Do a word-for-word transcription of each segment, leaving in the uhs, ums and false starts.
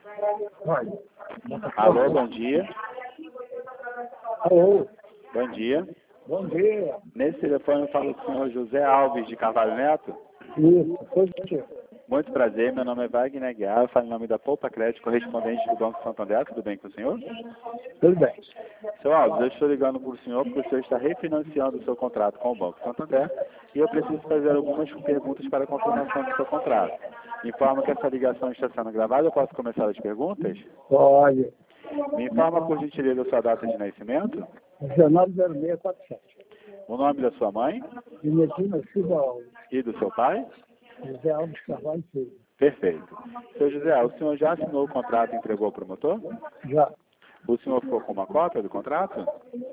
Olha. Alô, bom dia. Alô, Bom dia. bom dia. Nesse telefone eu falo com o senhor José Alves de Carvalho Neto. Isso, positivo. Muito prazer, meu nome é Wagner Guiar, eu falo em nome da Poupa Crédito, correspondente do Banco Santander. Tudo bem com o senhor? Tudo bem. Seu Alves, eu estou ligando para o senhor porque o senhor está refinanciando o seu contrato com o Banco Santander e eu preciso fazer algumas perguntas para a confirmação do seu contrato. Informa que essa ligação está sendo gravada, eu posso começar as perguntas? Olha, Me informa, por gentileza, a sua data de nascimento, dezenove zero seis quatro sete. o nome da sua mãe Benedina Silva Alves, e do seu pai? José Alves Carvalho Filho. Perfeito. Seu José, o senhor já assinou o contrato e entregou ao promotor? Já, O senhor ficou com uma cópia do contrato?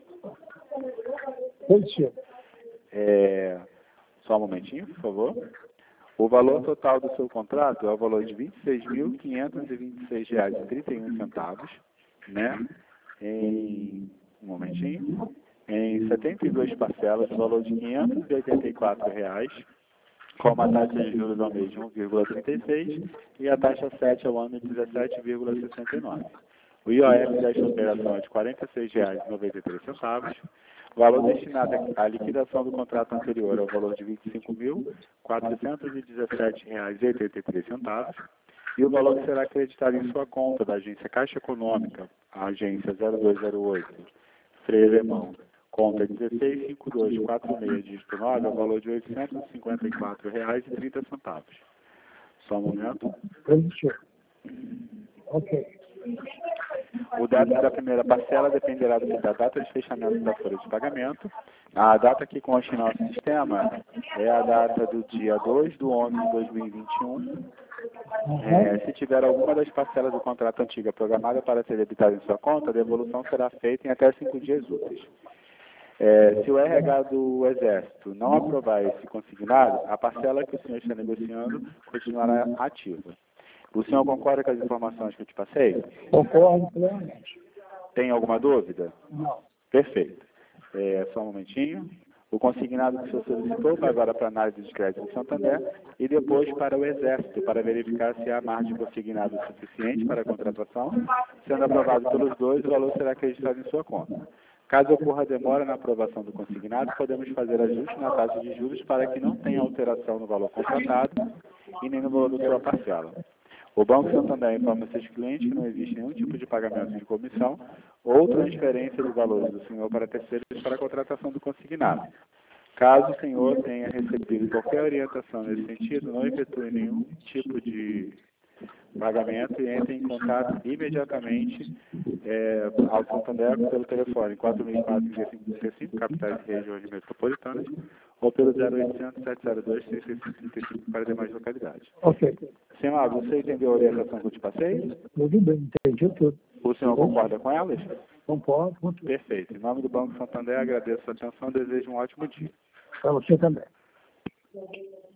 positivo. É... Só um momentinho, por favor. O valor total do seu contrato é o valor de vinte e seis mil quinhentos e vinte e seis reais e trinta e um centavos, né? Em... Um momentinho. Em setenta e duas parcelas, o valor de quinhentos e oitenta e quatro reais, com uma taxa de juros ao mês de um vírgula trinta e seis e a taxa sete ao ano de dezessete vírgula sessenta e nove. O I O F desta operação é de quarenta e seis reais e noventa e três centavos. O valor destinado à liquidação do contrato anterior é o valor de vinte e cinco mil quatrocentos e dezessete reais e oitenta e três centavos. E o valor que será acreditado em sua conta da agência Caixa Econômica, a agência zero dois zero oito, Freire Alemão, conta dezesseis cinco dois quatro seis, dígito nove, é o valor de oitocentos e cinquenta e quatro reais e trinta centavos. Só um momento. Positivo. Ok. O débito da primeira parcela dependerá da data de fechamento da folha de pagamento. A data que consta em nosso sistema é a data do dia dois de onze de dois mil e vinte e um. É, se tiver alguma das parcelas do contrato antiga programada para ser debitada em sua conta, a devolução será feita em até cinco dias úteis. É, se o R H do Exército não aprovar esse consignado, a parcela que o senhor está negociando continuará ativa. O senhor concorda com as informações que eu te passei? Concordo plenamente. Tem alguma dúvida? Não. Perfeito. É, só um momentinho. O consignado que o senhor solicitou vai agora para a análise de crédito do Santander e depois para o Exército, para verificar se há margem consignado suficiente para a contratação. Sendo aprovado pelos dois, o valor será acreditado em sua conta. Caso ocorra demora na aprovação do consignado, podemos fazer ajuste na taxa de juros para que não tenha alteração no valor contratado e nem no valor da sua parcela. O Banco Santander informa seus clientes que não existe nenhum tipo de pagamento de comissão ou transferência de valores do senhor para terceiros para a contratação do consignado. Caso o senhor tenha recebido qualquer orientação nesse sentido, não efetue nenhum tipo de pagamento e entre em contato imediatamente é, ao Santander pelo telefone quatro mil e quatro, cinco cinco cinco, capitais e regiões metropolitanas, ou pelo zero oitocentos, sete zero dois, três seis cinco cinco para demais localidades. Ok. Senhor Alves, você entendeu a orientação que eu te passei? Tudo bem, entendi tudo. O senhor concorda com elas? Concordo com tudo. Perfeito. Em nome do Banco Santander, agradeço a atenção e desejo um ótimo dia. Para você também.